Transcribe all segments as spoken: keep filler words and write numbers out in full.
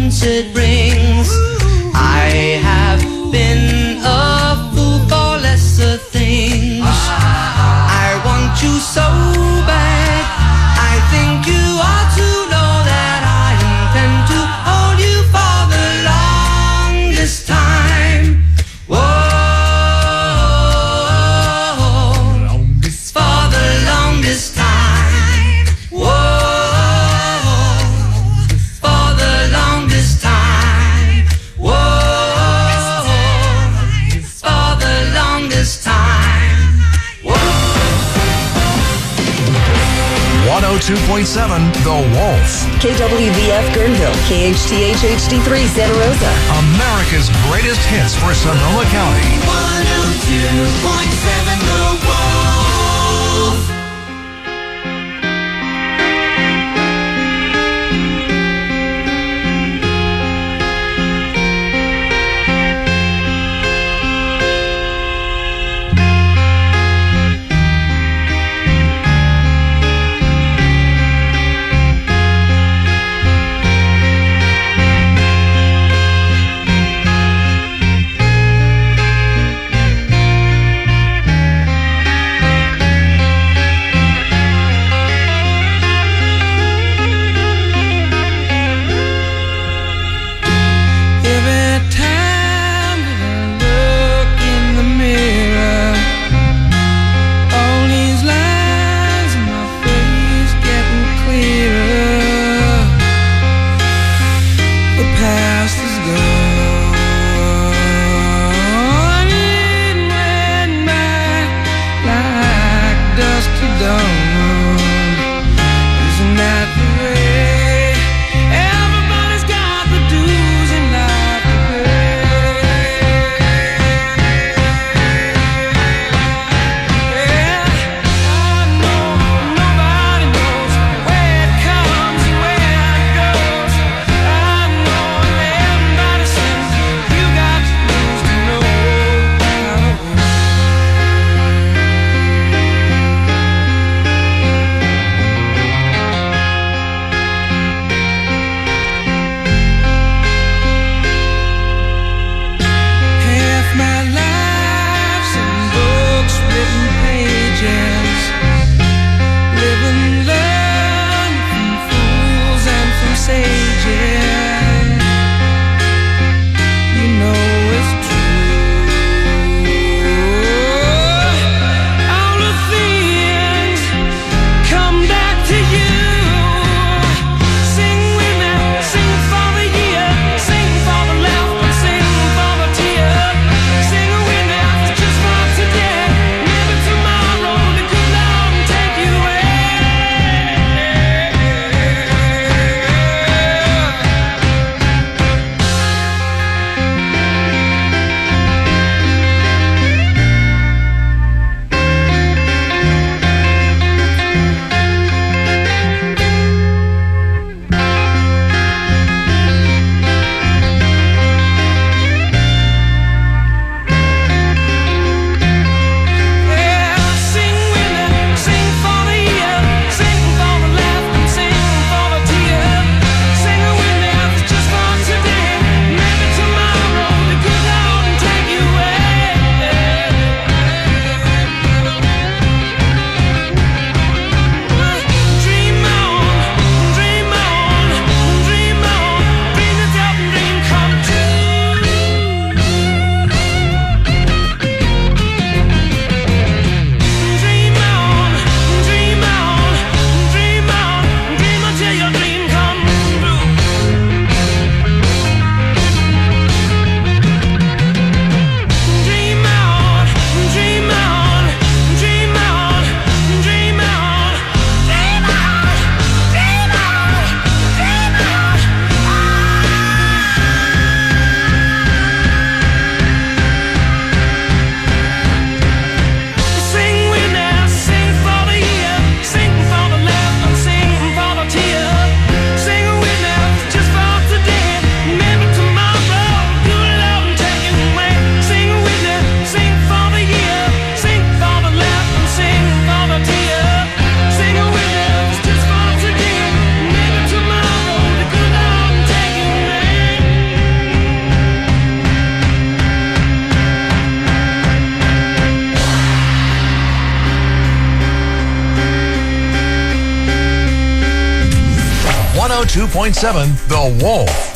importance it brings. I have been a fool for lesser things. I want you so bad. I think you ought to know that I intend to hold you for the longest time. Whoa, for the longest time. Whoa, for the longest time. Whoa, for the longest time. one oh two point seven The Wolf. K W V F Guerneville, K H T H H D three Santa Rosa. America's greatest hits for Sonoma County. one oh two point seven The Wolf. two point seven The Wolf.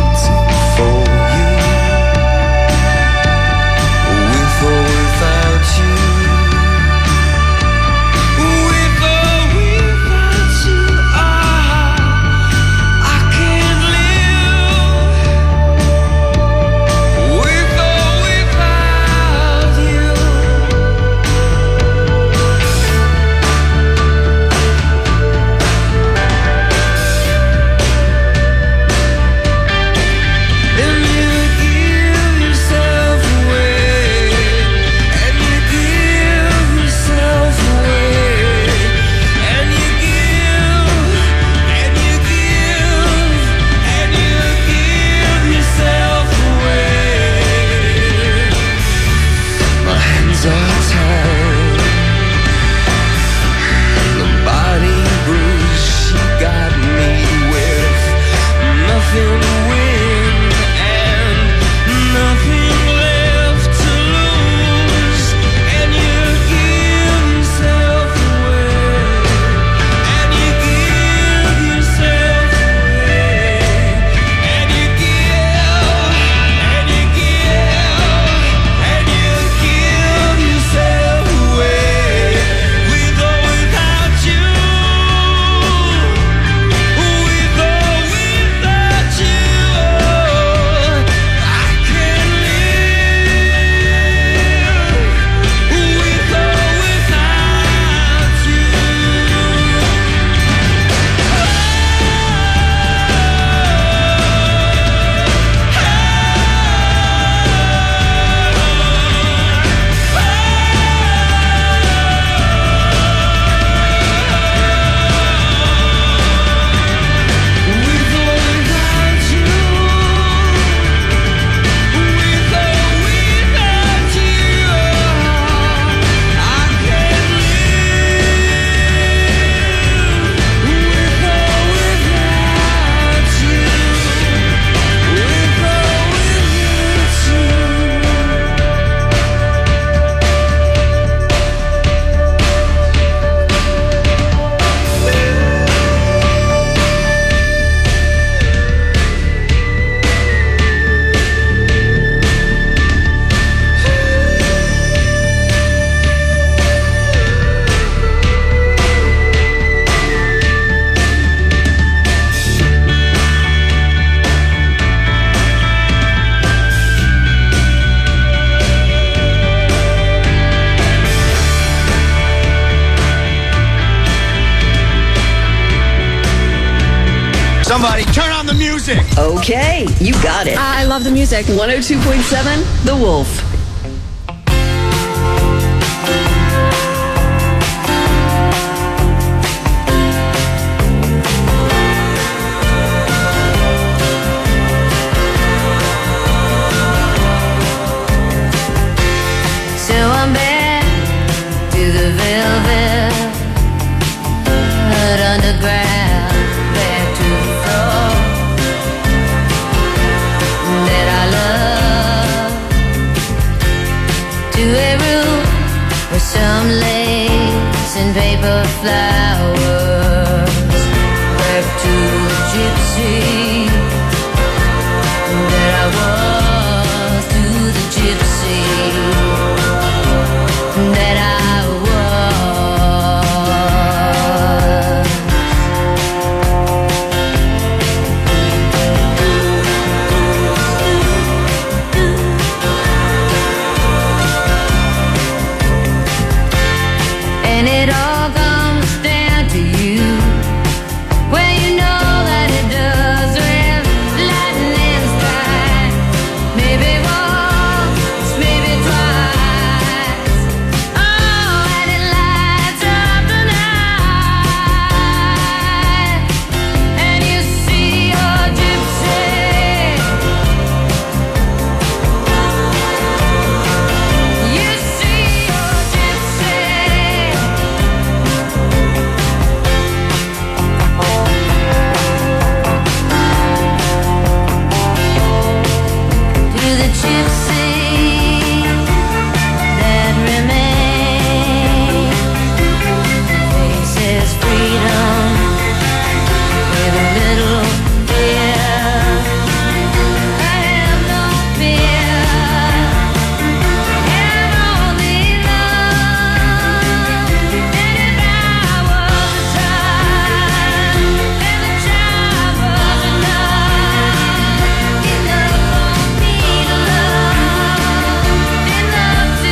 With or without Somebody turn on the music. Okay, you got it. I love the music. one oh two point seven, The Wolf. So I'm back to the velvet underground, back to the floor that I love, to a room with some lace and paper flowers, back to the gypsy that I was, to the gypsy that I and it all comes down to you. Well, you know that it does with lightning strike. Maybe once, maybe twice. Oh, and it lights up the night. And you see your gypsy. You see your gypsy. To the gypsy that remains, faces freedom with a little fear. I have no fear, and only love. And if I was a child, then the child was enough, enough for me to love, enough to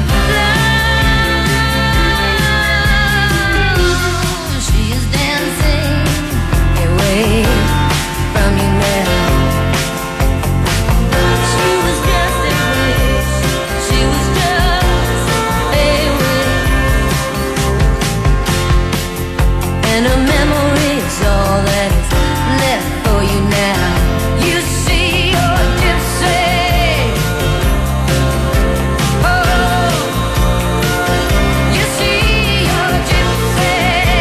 love. She is dancing away from you now. She was just a wish. She was just a wish. And a memory is all that is left for you now. You see your gypsy. Oh, you see your gypsy.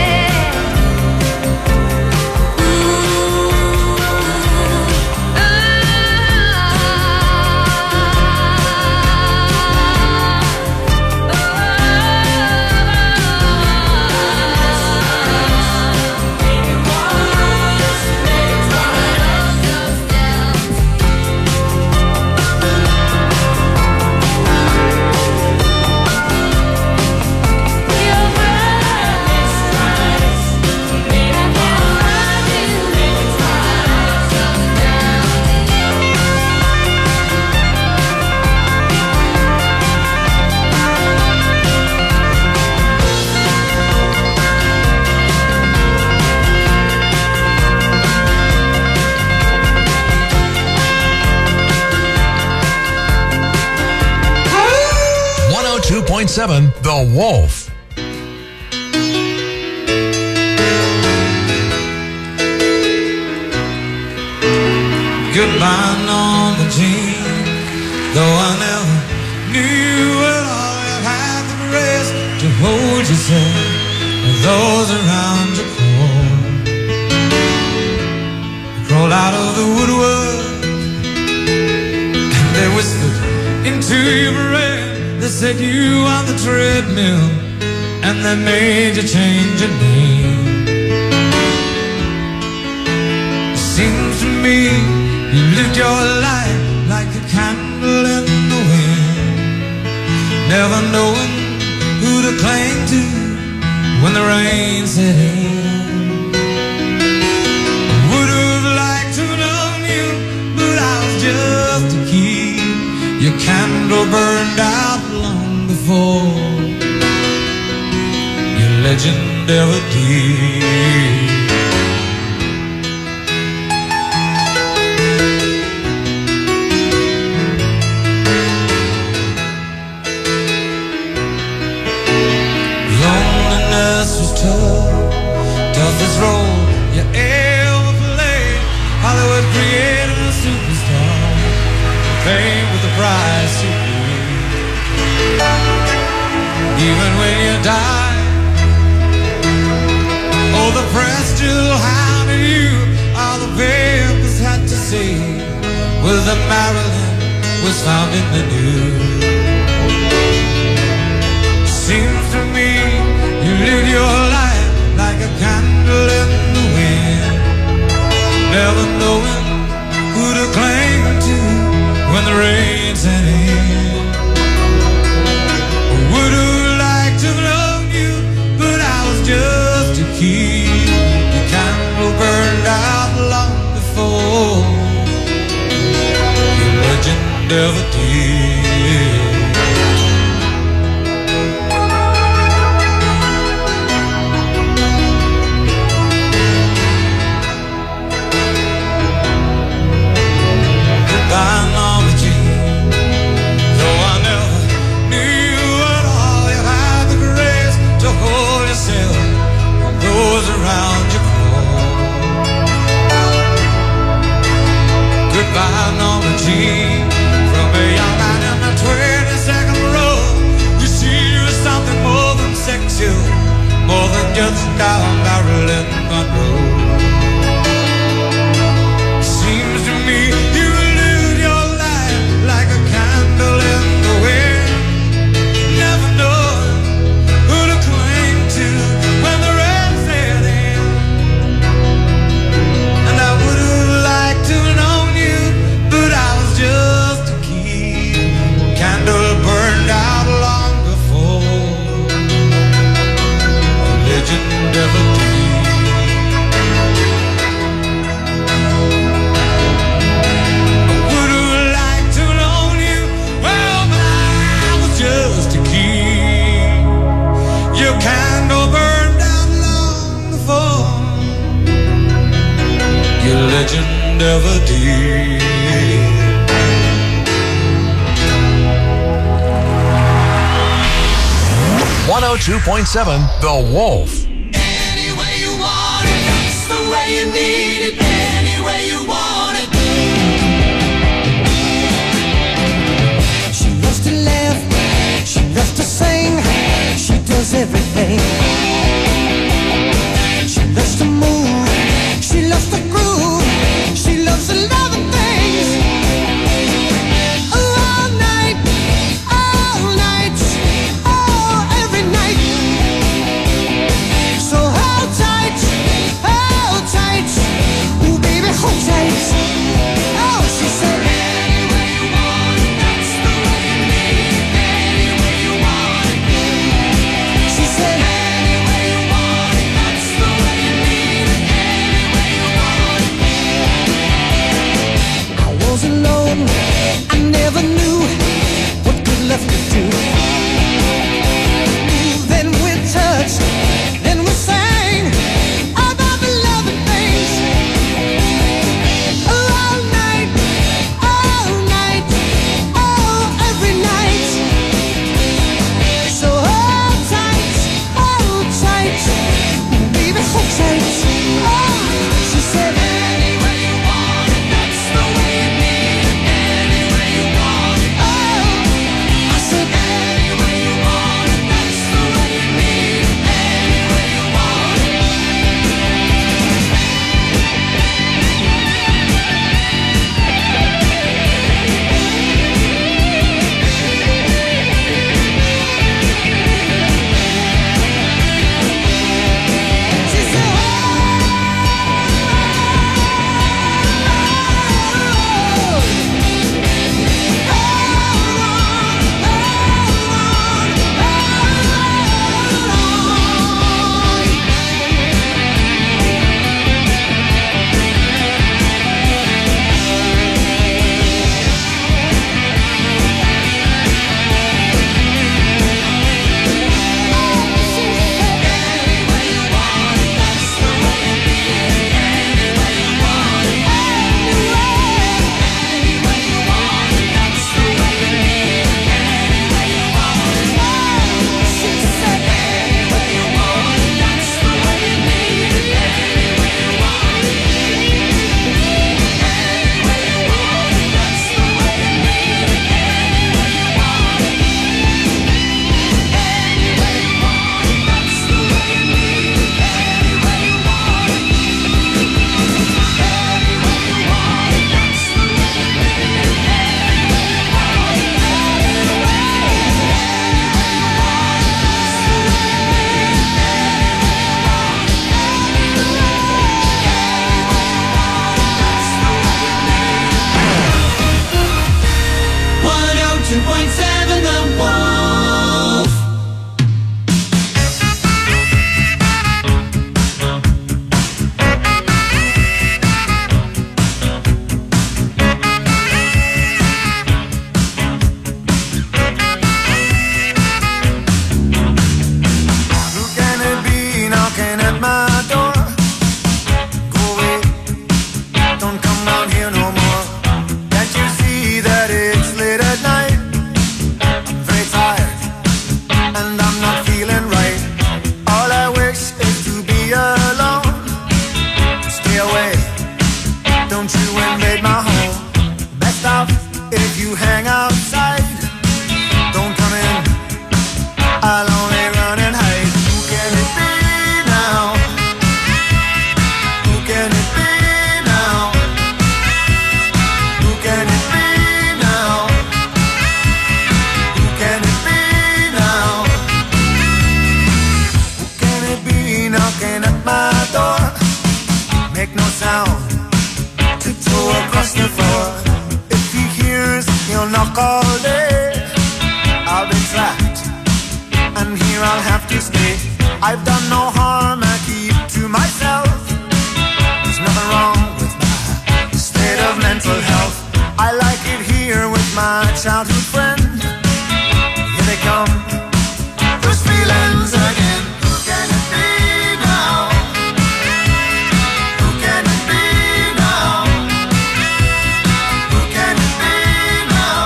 one oh two point seven, The Wolf. Goodbye, Norma Jean. Though I never knew at all, you had the rest to hold yourself and those around you crawl. You crawled out of the woodwork and they whispered into your brain. They said you on the treadmill and they made you change your name. It seems to me you lived your life like a candle in the wind, never knowing who to cling to when the rain set in. I would have liked to have known you, but I was just a kid. Your candle burned out long before your legend ever did. was the Marilyn was found in the news. Seems to me you live your life like a candle in the wind, never knowing who to cling to when the rain set in. Would have liked to love you, but I was just a kid. The candle burned out long before your legend ever did. Goodbye, Mama Jean. Though I never knew you at all, you had the grace to hold yourself and those around you crawl. Goodbye, Norma Jean. From a young man in the twenty-second row, we see you as something more than sexual, more than just down Marilyn Monroe. Seems to me you lived your life like a candle in the wind, never knowing who to cling to when the rain set in. And I would have liked to have known you, but I was just a kid. Candle burned out long before a legend ever did. Your candle burned out long before your legend ever did. one oh two point seven The Wolf. Any way you want it, that's the way you need it. Any way you want it. She loves to laugh, she loves to sing, she does everything. She loves to move, she loves to groove, she loves a lot of things. All night, all night, oh, every night. So hold tight, hold tight, down here no more. Can't you see that it's late at night? I'm very tired and I'm not feeling right. All I wish is to be alone. Stay away, don't you invade my home. Best off if you hang outside. Don't come in, I'll only run and hide. Who can it be now? Who can it be now? Who can it be now? Who can it be now? Who can it be knocking at my door? Make no sound, tiptoe across the floor. If he hears, he'll knock all day. I'll be trapped, and here I'll have to stay. I've done no harm, I keep to myself. There's nothing wrong with my state of mental health. I like it here with my childhood friend. Here they come, those feelings again. Who can it be now? Who can it be now? Who can it be now?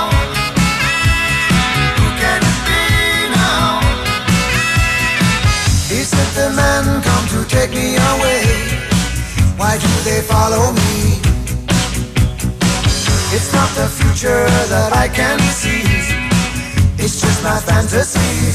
Who can it be now? He said the men come to take me away. Why do they follow me? It's not the future that I can see. It's just my fantasies.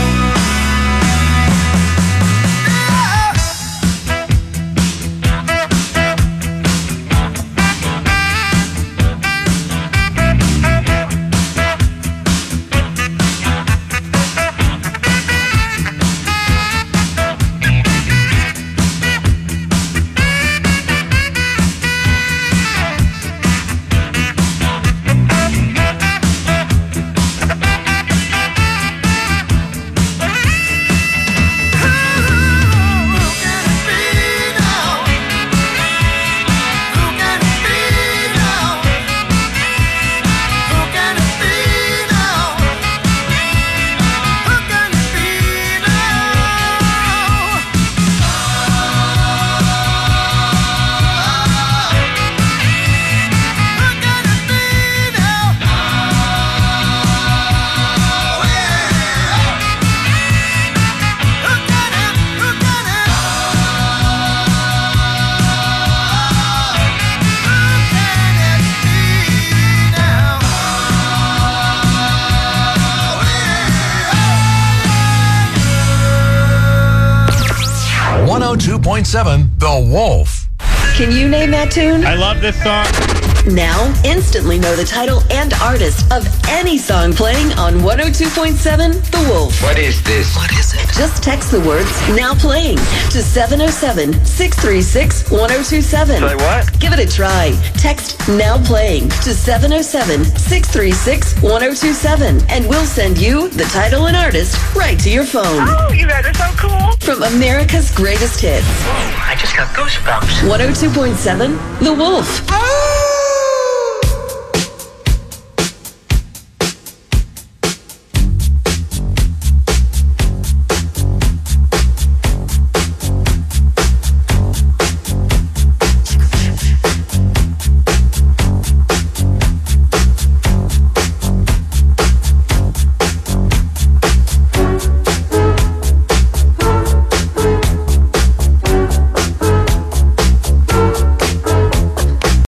one oh two point seven The Wolf. Can you name that tune? I love this song. Now, instantly know the title and artist of any song playing on one oh two point seven The Wolf. What is this? What is it? Just text the words "now playing" to seven oh seven, six three six, one oh two seven. Say what? Give it a try. Text "now playing" to seven oh seven, six three six, one oh two seven, and we'll send you the title and artist right to your phone. Oh, you guys are so cool. From America's greatest hits. I just got goosebumps. one oh two point seven The Wolf.